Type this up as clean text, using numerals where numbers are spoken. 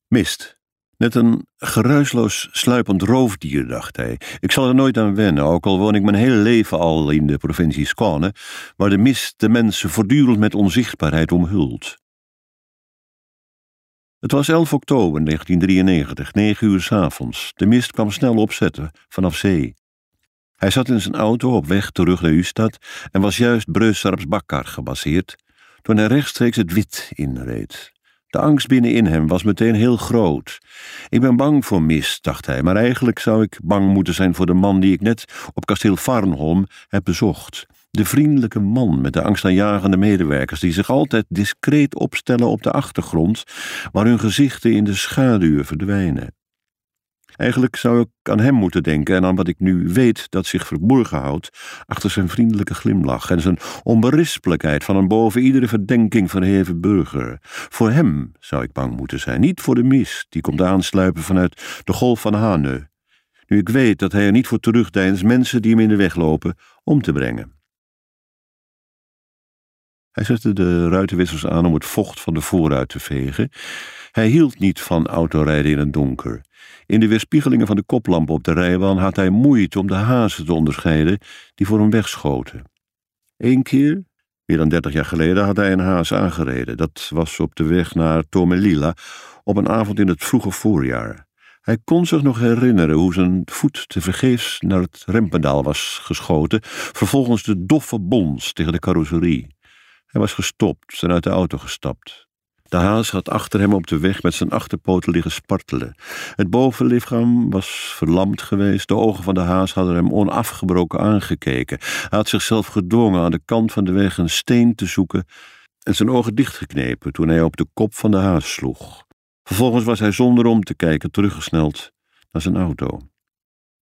Mist. Net een geruisloos sluipend roofdier, dacht hij. Ik zal er nooit aan wennen, ook al woon ik mijn hele leven al in de provincie Skåne, waar de mist de mensen voortdurend met onzichtbaarheid omhult. Het was 11 oktober 1993, 9 uur 's avonds. De mist kwam snel opzetten, vanaf zee. Hij zat in zijn auto op weg terug naar Ystad en was juist Brösarps Bakkar gepasseerd, toen hij rechtstreeks het wit inreed. De angst binnenin hem was meteen heel groot. Ik ben bang voor mist, dacht hij, maar eigenlijk zou ik bang moeten zijn voor de man die ik net op kasteel Farnholm heb bezocht. De vriendelijke man met de angstaanjagende medewerkers die zich altijd discreet opstellen op de achtergrond, waar hun gezichten in de schaduwen verdwijnen. Eigenlijk zou ik aan hem moeten denken en aan wat ik nu weet dat zich verborgen houdt achter zijn vriendelijke glimlach en zijn onberispelijkheid van een boven iedere verdenking verheven burger. Voor hem zou ik bang moeten zijn, niet voor de mist die komt aansluipen vanuit de golf van Hanö, nu ik weet dat hij er niet voor terugdeinst mensen die hem in de weg lopen om te brengen. Hij zette de ruitenwissers aan om het vocht van de voorruit te vegen. Hij hield niet van autorijden in het donker. In de weerspiegelingen van de koplampen op de rijbaan had hij moeite om de hazen te onderscheiden die voor hem wegschoten. Eén keer, meer dan 30 jaar geleden, had hij een haas aangereden. Dat was op de weg naar Tomelilla op een avond in het vroege voorjaar. Hij kon zich nog herinneren hoe zijn voet tevergeefs naar het rempedaal was geschoten, vervolgens de doffe bons tegen de carrosserie. Hij was gestopt en uit de auto gestapt. De haas had achter hem op de weg met zijn achterpoten liggen spartelen. Het bovenlichaam was verlamd geweest, de ogen van de haas hadden hem onafgebroken aangekeken. Hij had zichzelf gedwongen aan de kant van de weg een steen te zoeken en zijn ogen dichtgeknepen toen hij op de kop van de haas sloeg. Vervolgens was hij zonder om te kijken teruggesneld naar zijn auto.